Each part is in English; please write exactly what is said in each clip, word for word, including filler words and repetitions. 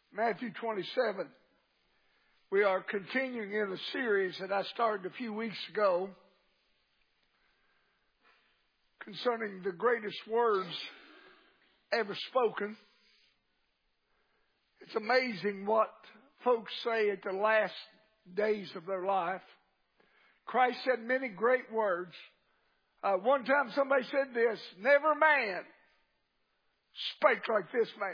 Matthew twenty-seven. We are continuing in a series that I started a few weeks ago concerning the greatest words ever spoken. It's amazing what folks say at the last days of their life. Christ said many great words. Uh, one time somebody said this, never man spake like this man.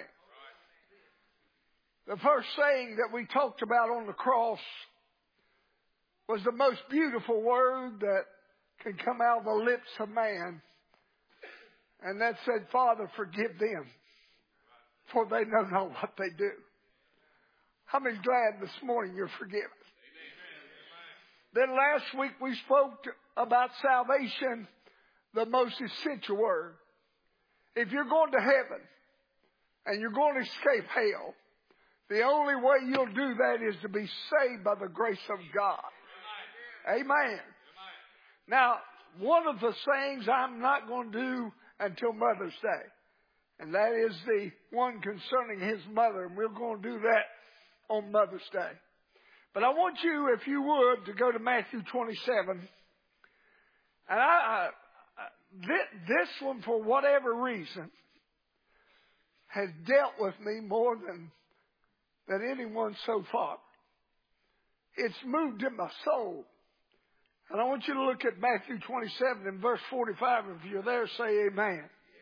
The first saying that we talked about on the cross was the most beautiful word that can come out of the lips of man. And that said, Father, forgive them, for they know not what they do. How many's glad this morning you're forgiven? Then last week we spoke about salvation, the most essential word. If you're going to heaven and you're going to escape hell, the only way you'll do that is to be saved by the grace of God. Amen. Now, one of the things I'm not going to do until Mother's Day, and that is the one concerning his mother, and we're going to do that on Mother's Day. But I want you, if you would, to go to Matthew twenty-seven. And I, I this one, for whatever reason, has dealt with me more than than anyone so far. It's moved in my soul. And I want you to look at Matthew twenty-seven and verse forty-five. If you're there, say amen. Amen.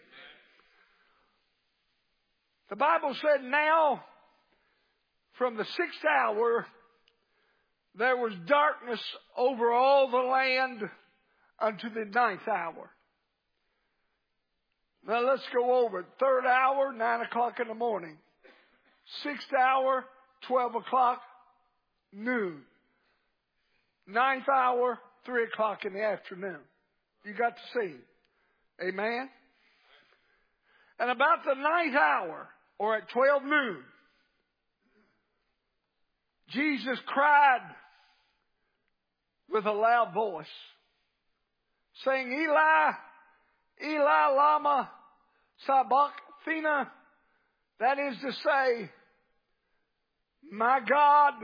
The Bible said, now from the sixth hour there was darkness over all the land unto the ninth hour. Now let's go over it. Third hour, nine o'clock in the morning. Sixth hour, twelve o'clock, noon. Ninth hour, three o'clock in the afternoon. You got to see. Amen? And about the ninth hour, or at twelve noon, Jesus cried with a loud voice, saying, Eli, Eli, lama sabachthani. That is to say, my God,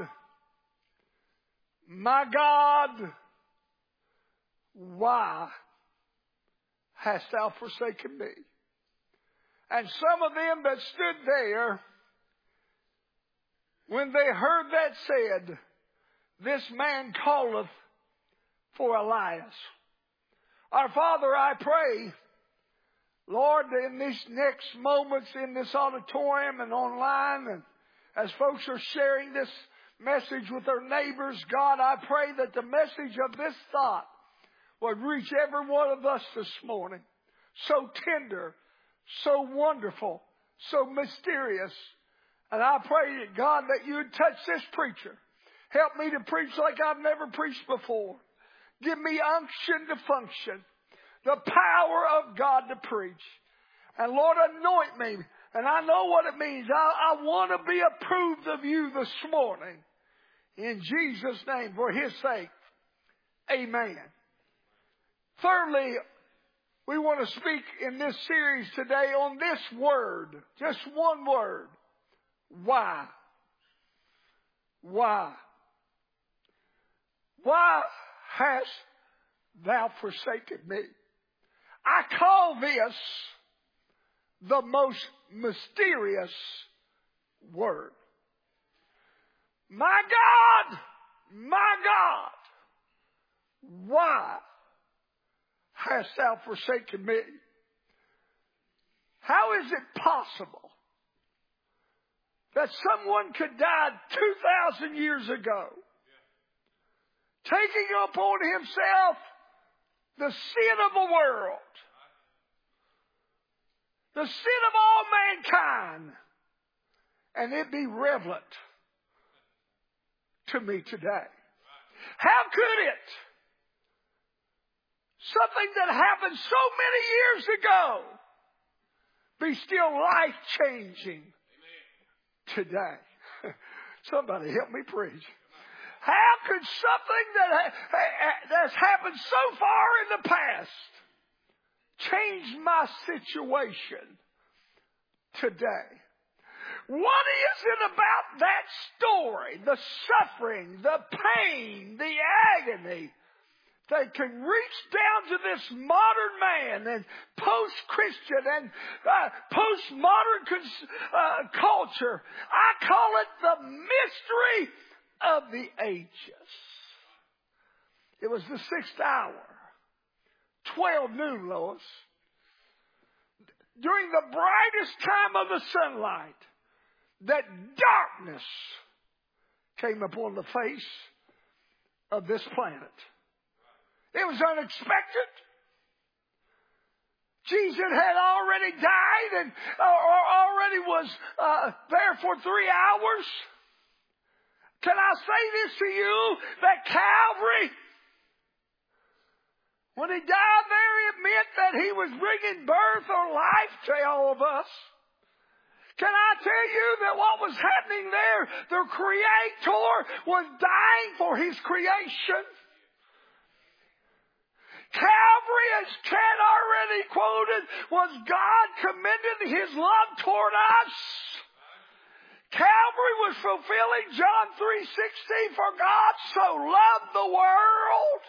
my God, why hast thou forsaken me? And some of them that stood there, when they heard that said, this man calleth for Elias. Our Father, I pray, Lord, in these next moments in this auditorium and online, and as folks are sharing this message with their neighbors, God, I pray that the message of this thought would reach every one of us this morning. So tender, so wonderful, so mysterious. And I pray, God, that you would touch this preacher. Help me to preach like I've never preached before. Give me unction to function. The power of God to preach. And Lord, anoint me. And I know what it means. I, I want to be approved of you this morning. In Jesus' name, for his sake. Amen. Thirdly, we want to speak in this series today on this word. Just one word. Why? Why? Why hast thou forsaken me? I call this the most mysterious word. My God, my God, why hast thou forsaken me? How is it possible that someone could die two thousand years ago, taking upon himself the sin of the world, the sin of all mankind, and it be relevant to me today? How could it? Something that happened so many years ago be still life-changing today? Somebody help me preach. How could something that that's happened so far in the past change my situation today? What is it about that story, the suffering, the pain, the agony, that can reach down to this modern man and post-Christian and uh, post-modern cons- uh, culture? I call it the mystery of the ages. It was the sixth hour, twelve noon, Lois. During the brightest time of the sunlight, that darkness came upon the face of this planet. It was unexpected. Jesus had already died and or already was uh, there for three hours. Can I say this to you, that Calvary, when he died there, it meant that he was bringing birth or life to all of us. Can I tell you that what was happening there, the Creator was dying for his creation? Calvary, as Ken already quoted, was God commending his love toward us. Calvary was fulfilling John three sixteen, for God so loved the world.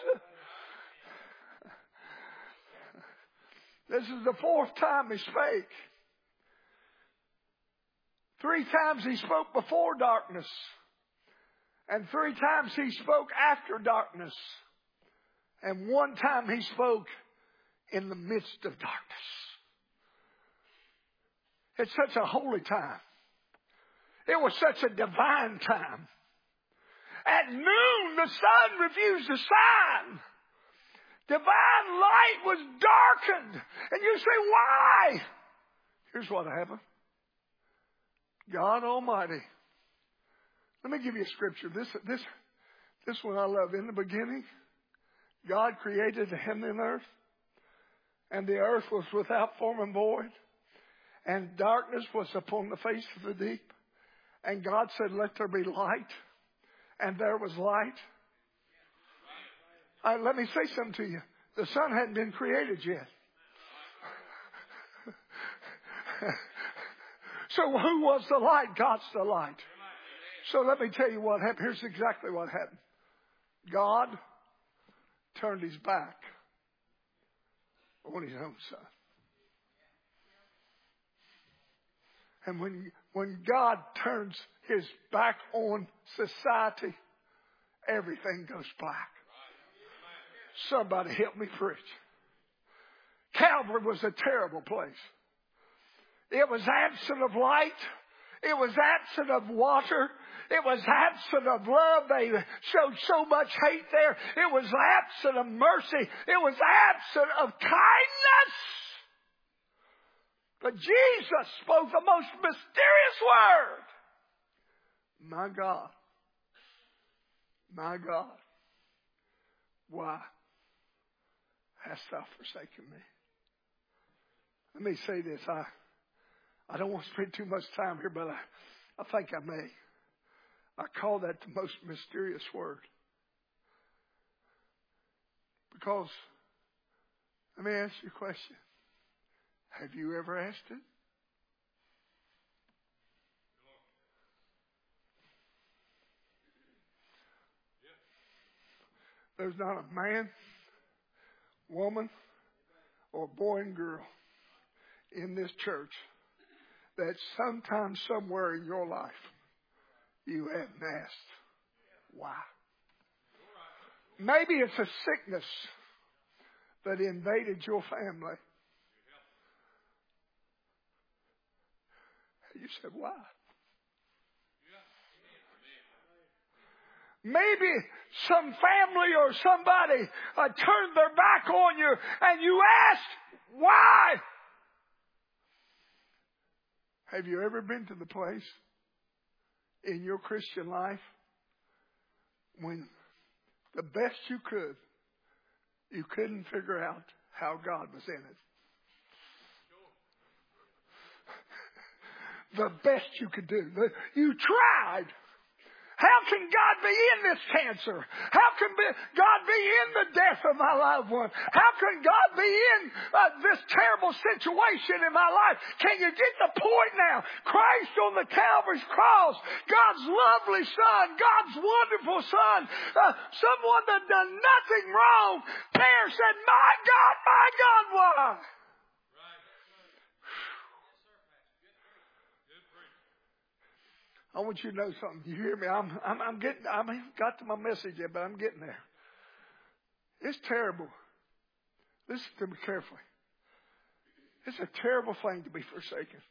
This is the fourth time he spake. Three times he spoke before darkness. And three times he spoke after darkness. And one time he spoke in the midst of darkness. It's such a holy time. It was such a divine time. At noon, the sun refused to shine. Divine light was darkened. And you say, why? Here's what happened. God Almighty. Let me give you a scripture. This, this, this one I love. In the beginning, God created the heaven and earth. And the earth was without form and void. And darkness was upon the face of the deep. And God said, let there be light. And there was light. Uh, let me say something to you. The sun hadn't been created yet. So who was the light? God's the light. So let me tell you what happened. Here's exactly what happened. God turned his back on his own son. And when, when God turns his back on society, everything goes black. Somebody help me preach. Calvary was a terrible place. It was absent of light. It was absent of water. It was absent of love. They showed so much hate there. It was absent of mercy. It was absent of kindness. But Jesus spoke the most mysterious word. My God. My God. Why hast thou forsaken me? Let me say this. I I don't want to spend too much time here, but I, I think I may. I call that the most mysterious word. Because, let me ask you a question. Have you ever asked it? There's not a man, woman, or boy and girl in this church that sometime somewhere in your life you haven't asked why. Maybe it's a sickness that invaded your family. You said, why? Maybe some family or somebody uh, turned their back on you and you asked, why? Have you ever been to the place in your Christian life when the best you could, you couldn't figure out how God was in it? The best you could do. You tried. How can God be in this cancer? How can be, God be in the death of my loved one? How can God be in uh, this terrible situation in my life? Can you get the point now? Christ on the Calvary's cross, God's lovely Son, God's wonderful Son, uh, someone that done nothing wrong, there said, my God, my God, why? I want you to know something. You hear me? I'm, I'm, I'm getting, I haven't got to my message yet, but I'm getting there. It's terrible. Listen to me carefully. It's a terrible thing to be forsaken.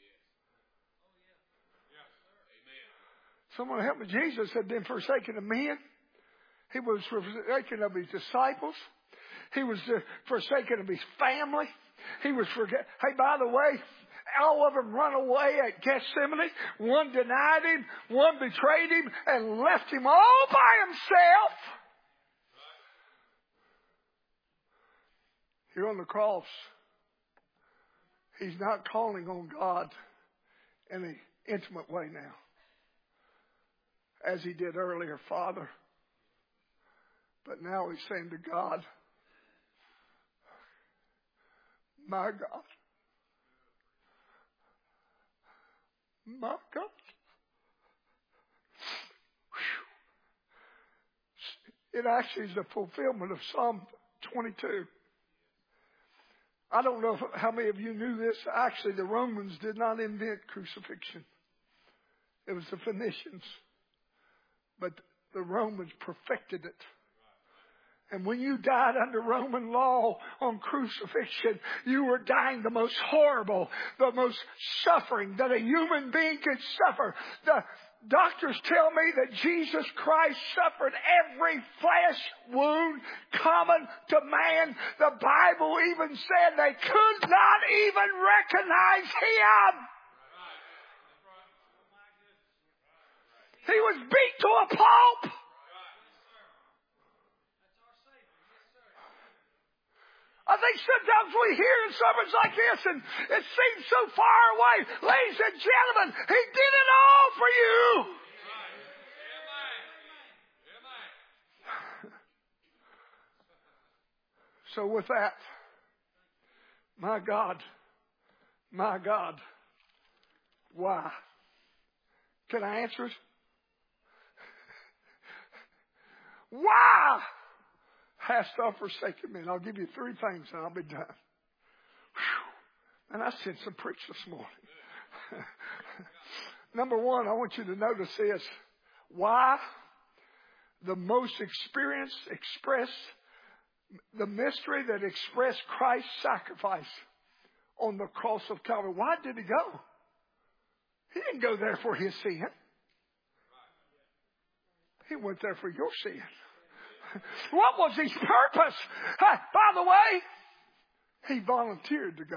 Someone help me. Jesus had been forsaken of men. He was forsaken of his disciples. He was forsaken of his family. He was forget. Hey, by the way, all of them run away at Gethsemane. One denied him, one betrayed him, and left him all by himself. Here on the cross, he's not calling on God in an intimate way now, as he did earlier, Father. But now he's saying to God, my God, my God. Whew. It actually is the fulfillment of Psalm twenty-two. I don't know how many of you knew this. Actually, the Romans did not invent crucifixion. It was the Phoenicians. But the Romans perfected it. And when you died under Roman law on crucifixion, you were dying the most horrible, the most suffering that a human being could suffer. The doctors tell me that Jesus Christ suffered every flesh wound common to man. The Bible even said they could not even recognize him. He was beat to a pulp. I think sometimes we hear in sermons like this and it seems so far away. Ladies and gentlemen, he did it all for you. So with that, my God, my God, why? Can I answer it? Why hast thou forsaken me? And I'll give you three things and I'll be done. Whew. And I sent some preach this morning. Number one, I want you to notice this. Why? The most experienced express the mystery that expressed Christ's sacrifice on the cross of Calvary. Why did he go? He didn't go there for his sin. He went there for your sin. What was his purpose? By the way, he volunteered to go.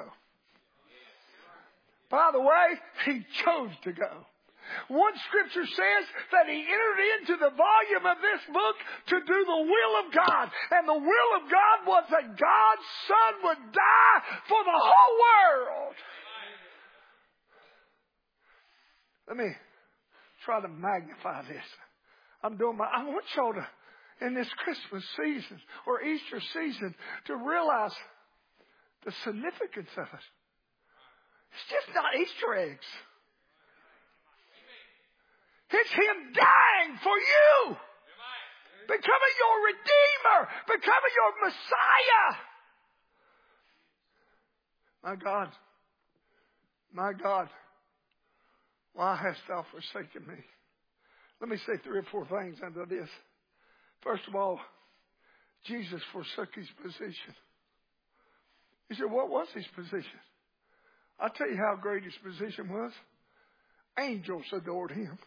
By the way, he chose to go. One scripture says that he entered into the volume of this book to do the will of God. And the will of God was that God's Son would die for the whole world. Let me try to magnify this. I'm doing my, I want y'all to, in this Christmas season or Easter season, to realize the significance of it. It's just not Easter eggs. It's him dying for you. Becoming your Redeemer. Becoming your Messiah. My God. My God. Why hast thou forsaken me? Let me say three or four things under this. First of all, Jesus forsook his position. You said, what was his position? I'll tell you how great his position was. Angels adored him.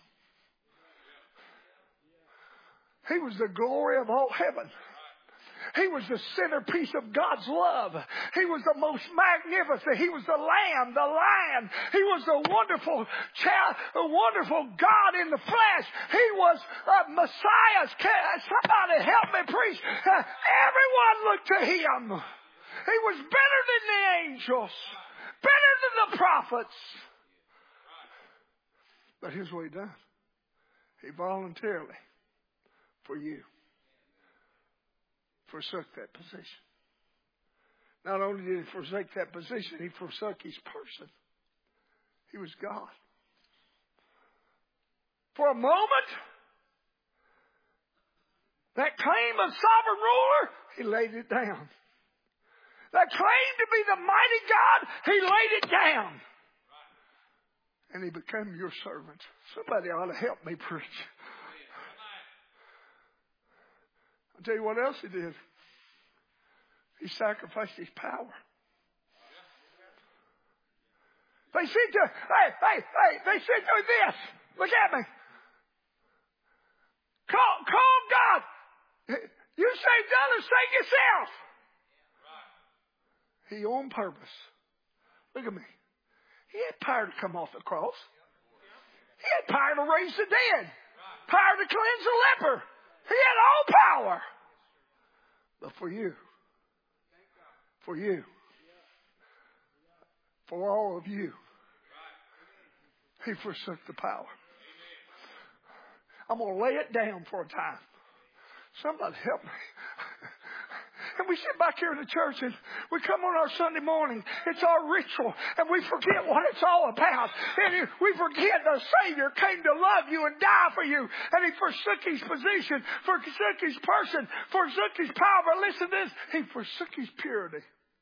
He was the glory of all heaven. He was the centerpiece of God's love. He was the most magnificent. He was the Lamb, the Lion. He was the wonderful child, the wonderful God in the flesh. He was uh, Messiah. Somebody help me preach. Uh, everyone looked to him. He was better than the angels, better than the prophets. But here's what he done. He voluntarily, for you, forsook that position. Not only did he forsake that position, he forsook his person. He was God. For a moment, that claim of sovereign ruler, he laid it down. That claim to be the mighty God, he laid it down. And he became your servant. Somebody ought to help me preach. I'll tell you what else he did. He sacrificed his power. They said to, hey, hey, hey, they said to this. Look at me. Call, call God. You saved others, save yourself. He on purpose. Look at me. He had power to come off the cross. He had power to raise the dead. Power to cleanse the leper. He had all power. But for you, for you, for all of you, he forsook the power. I'm going to lay it down for a time. Somebody help me. And we sit back here in the church and we come on our Sunday morning. It's our ritual. And we forget what it's all about. And we forget the Savior came to love you and die for you. And he forsook his position, forsook his person, forsook his power. But listen to this. He forsook his purity.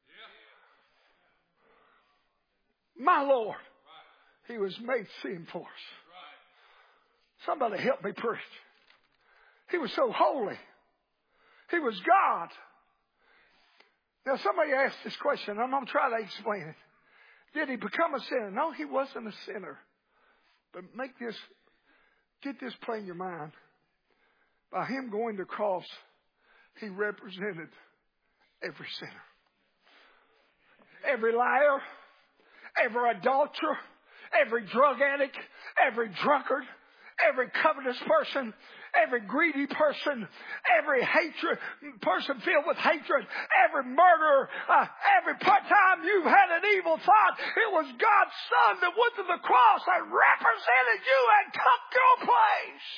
My Lord. He was made sin for us. Somebody help me preach. He was so holy. He was God. Now somebody asked this question. I'm going to try to explain it. Did he become a sinner? No, he wasn't a sinner. But make this, get this play in your mind. By him going to the cross, he represented every sinner. Every liar, every adulterer, every drug addict, every drunkard, every covetous person, every greedy person, every hatred person filled with hatred, every murderer, uh, every time you've had an evil thought, it was God's Son that went to the cross and represented you and took your place.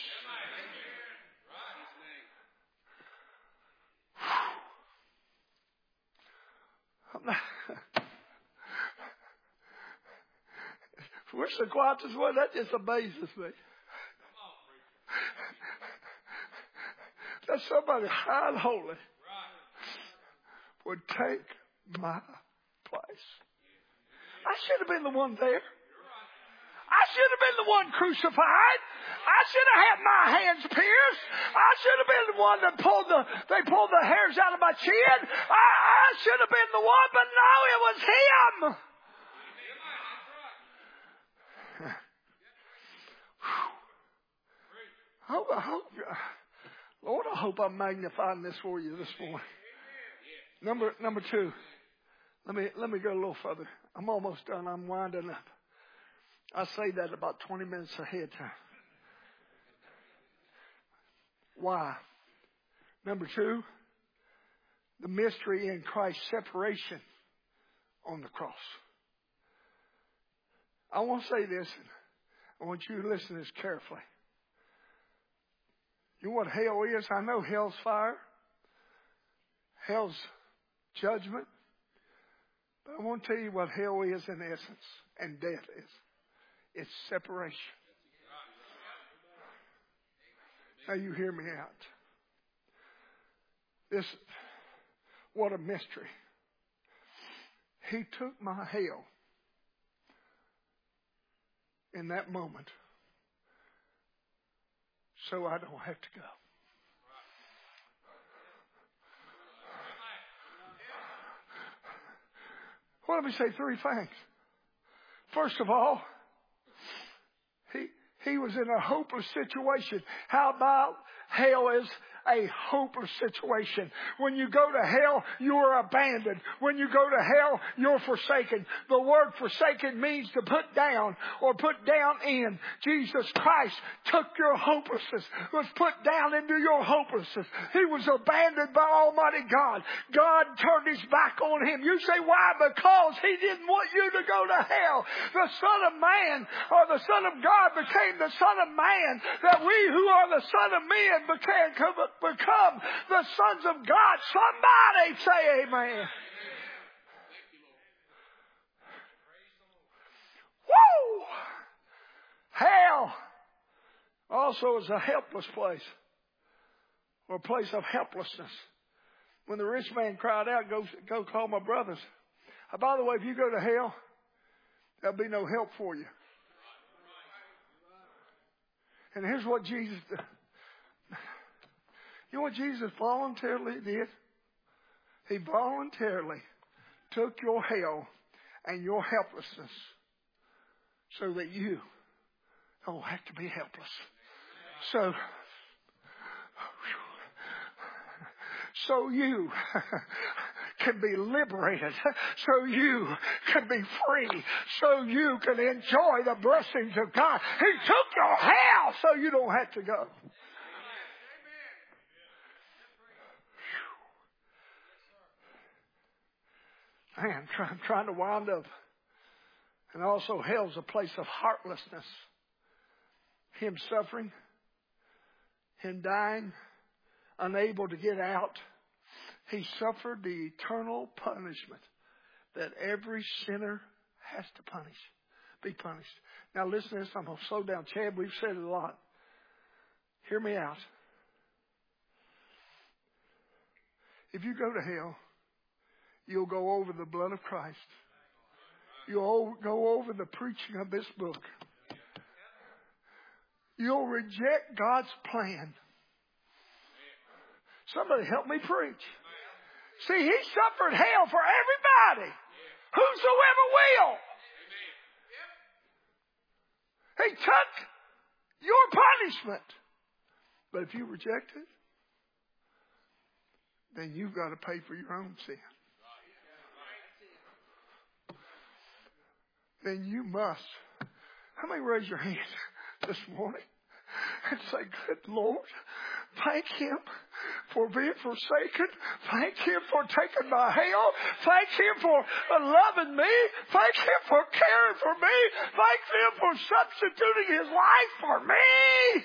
I'm not, we're so quiet this way, that just amazes me. That somebody high and holy would take my place. I should have been the one there. I should have been the one crucified. I should have had my hands pierced. I should have been the one that pulled the they pulled the hairs out of my chin. I, I should have been the one, but no, it was him. I hope, I hope, Lord, I hope I'm magnifying this for you this morning. Number number two. Let me let me go a little further. I'm almost done. I'm winding up. I say that about twenty minutes ahead of time. Why? Number two, the mystery in Christ's separation on the cross. I want to say this, and I want you to listen to this carefully. You know what hell is? I know hell's fire. Hell's judgment. But I want to tell you what hell is in essence and death is. It's separation. Now you hear me out. This, what a mystery. He took my hell in that moment so I don't have to go. Well, let me say three things. First of all, he he was in a hopeless situation. How about hell is a hopeless situation. When you go to hell, you are abandoned. When you go to hell, you're forsaken. The word forsaken means to put down or put down in. Jesus Christ took your hopelessness, was put down into your hopelessness. He was abandoned by Almighty God. God turned His back on Him. You say, why? Because He didn't want you to go to hell. The Son of Man, or the Son of God, became the Son of Man, that we who are the Son of Men became, become the sons of God. Somebody say amen. Woo! Hell also is a helpless place, or a place of helplessness. When the rich man cried out, go, go call my brothers. Uh, by the way, if you go to hell, there'll be no help for you. And here's what Jesus did. You know what Jesus voluntarily did? He voluntarily took your hell and your helplessness so that you don't have to be helpless. So, so you can be liberated, so you can be free, so you can enjoy the blessings of God. He took your hell so you don't have to go. Man, I'm trying to wind up. And also hell's a place of heartlessness. Him suffering, Him dying, unable to get out. He suffered the eternal punishment that every sinner has to punish, be punished. Now listen to this. I'm going to slow down. Chad, we've said it a lot. Hear me out. If you go to hell, you'll go over the blood of Christ. You'll go over the preaching of this book. You'll reject God's plan. Somebody help me preach. See, He suffered hell for everybody. Whosoever will. He took your punishment. But if you reject it, then you've got to pay for your own sin. Then you must. How many raise your hand this morning and say, good Lord, thank Him for being forsaken. Thank Him for taking my hell. Thank Him for loving me. Thank Him for caring for me. Thank Him for substituting His life for me.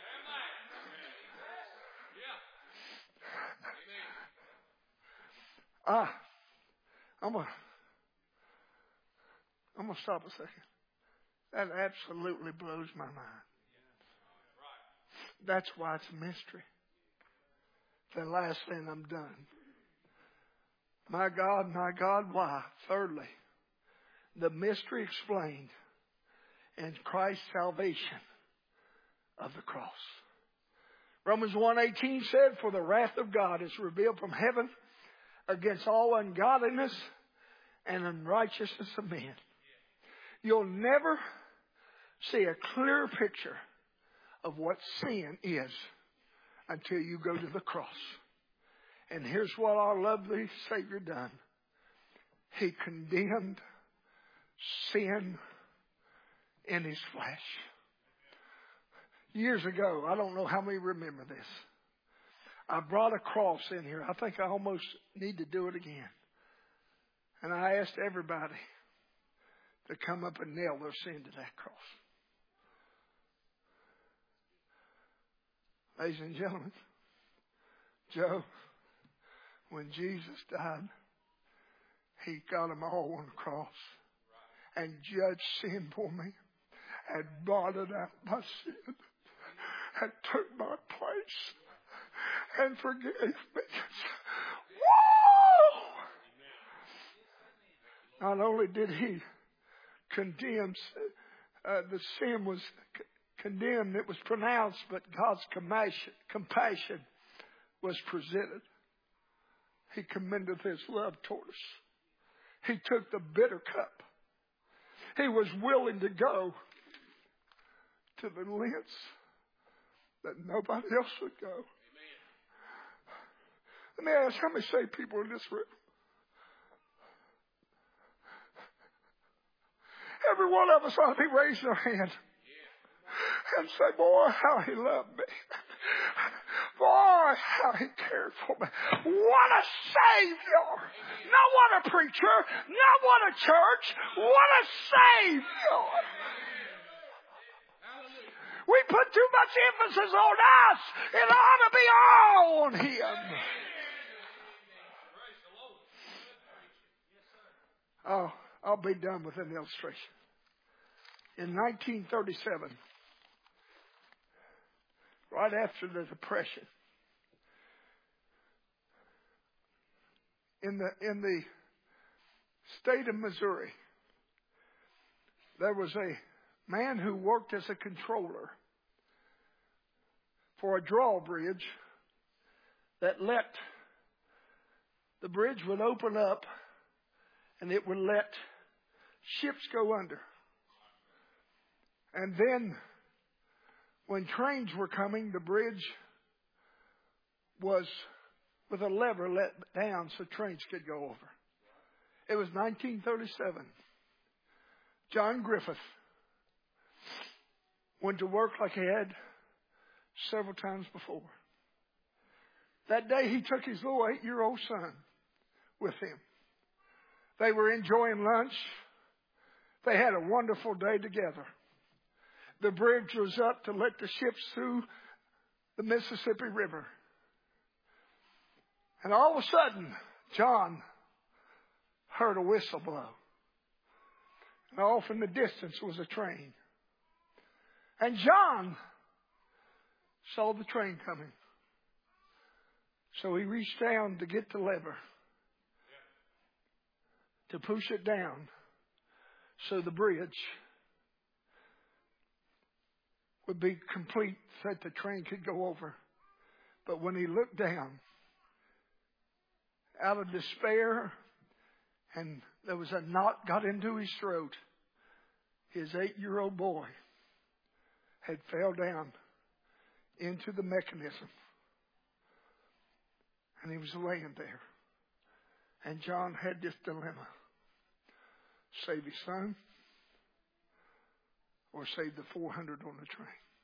Ah, I'm going to I'm going to stop a second. That absolutely blows my mind. That's why it's a mystery. The last thing, I'm done. My God, my God, why? Thirdly, the mystery explained in Christ's salvation of the cross. Romans one eighteen said, for the wrath of God is revealed from heaven against all ungodliness and unrighteousness of men. You'll never see a clearer picture of what sin is until you go to the cross. And here's what our lovely Savior done. He condemned sin in His flesh. Years ago, I don't know how many remember this, I brought a cross in here. I think I almost need to do it again. And I asked everybody to come up and nail their sin to that cross. Ladies and gentlemen, Joe, when Jesus died, He got them all on the cross and judged sin for me and blotted out my sin and took my place and forgave me. Whoa! Not only did He condemn, uh, the sin was c- condemned, it was pronounced, but God's compassion, compassion was presented. He commended His love toward us. He took the bitter cup. He was willing to go to the lengths that nobody else would go. Let me ask, how many saved people in this room? Every one of us ought to be raising our hand and say, boy, how he loved me. Boy, how he cared for me. What a Savior. Not what a preacher. Not what a church. What a Savior. We put too much emphasis on us. It ought to be all on him. Oh, I'll be done with an illustration. In nineteen thirty-seven, right after the Depression, in the in the state of Missouri, there was a man who worked as a controller for a drawbridge that let the bridge would open up and it would let ships go under. And then when trains were coming, the bridge was with a lever let down so trains could go over. It was nineteen thirty-seven. John Griffith went to work like he had several times before. That day he took his little eight-year-old son with him. They were enjoying lunch. They had a wonderful day together. The bridge was up to let the ships through the Mississippi River. And all of a sudden, John heard a whistle blow. And off in the distance was a train. And John saw the train coming. So he reached down to get the lever to push it down so the bridge would be complete so that the train could go over. But when he looked down, out of despair, and there was a knot got into his throat, his eight-year-old boy had fell down into the mechanism. And he was laying there. And John had this dilemma. Save his son or save the four hundred on the train.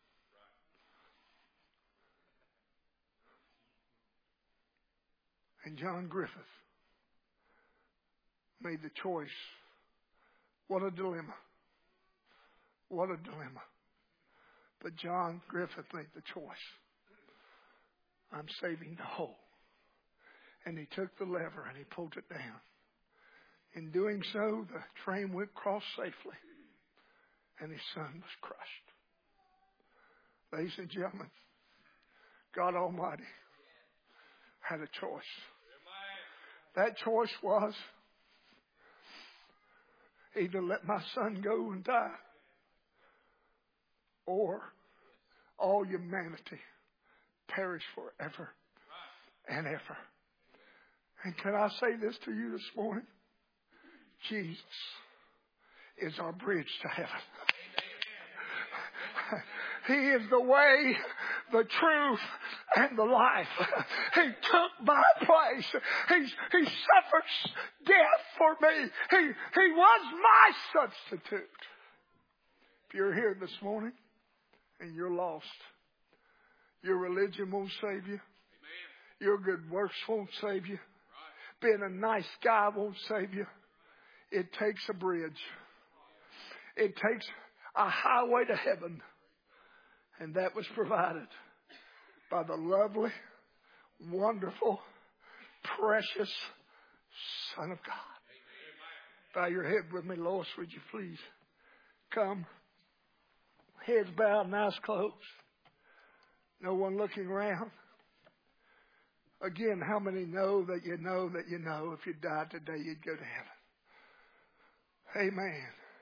And John Griffith made the choice. What a dilemma. What a dilemma. But John Griffith made the choice. I'm saving the whole. And he took the lever and he pulled it down. In doing so, the train went across safely. And his son was crushed. Ladies and gentlemen, God Almighty had a choice. That choice was either let my son go and die, or all humanity perish forever and ever. And can I say this to you this morning? Jesus is our bridge to heaven. He is the way, the truth, and the life. He took my place. He, he suffered death for me. He, he was my substitute. If you're here this morning and you're lost, your religion won't save you. Your good works won't save you. Being a nice guy won't save you. It takes a bridge. It takes a highway to heaven. And that was provided by the lovely, wonderful, precious Son of God. Bow your head with me, Lois, would you please come? Heads bowed and eyes closed. No one looking around. Again, how many know that you know that you know if you died today you'd go to heaven? Amen.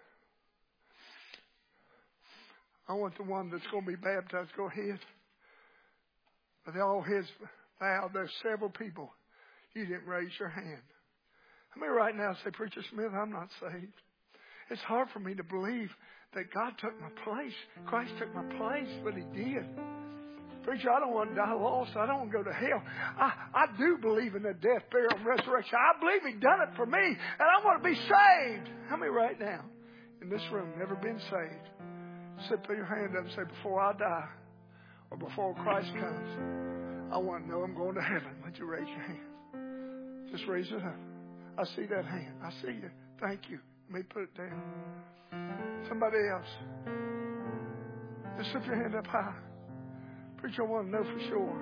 I want the one that's going to be baptized. Go ahead. With all heads bowed, there's several people. You didn't raise your hand. I mean, right now say, Preacher Smith, I'm not saved. It's hard for me to believe that God took my place. Christ took my place, but He did. Preacher, I don't want to die lost. I don't want to go to hell. I, I do believe in the death, burial, and resurrection. I believe He done it for me, and I want to be saved. How many right now in this room never been saved? Sit, put your hand up and say, before I die or before Christ comes, I want to know I'm going to heaven. Would you raise your hand? Just raise it up. I see that hand. I see you. Thank you. Let me put it down. Somebody else. Just slip your hand up high. Preacher, I want to know for sure.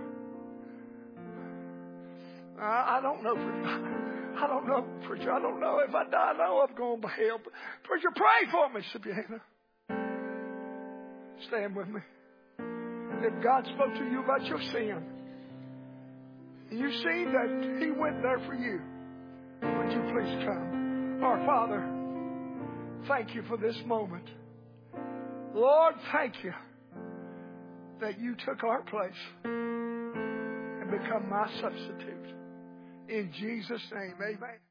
I, I don't know for I don't know, preacher. I don't know if I die. I know I'm going to hell. But preacher, pray for me. Slip your hand up. Stand with me. If God spoke to you about your sin, and you see that He went there for you, would you please come? Our Father, thank you for this moment. Lord, thank you that you took our place and become my substitute. In Jesus' name, amen.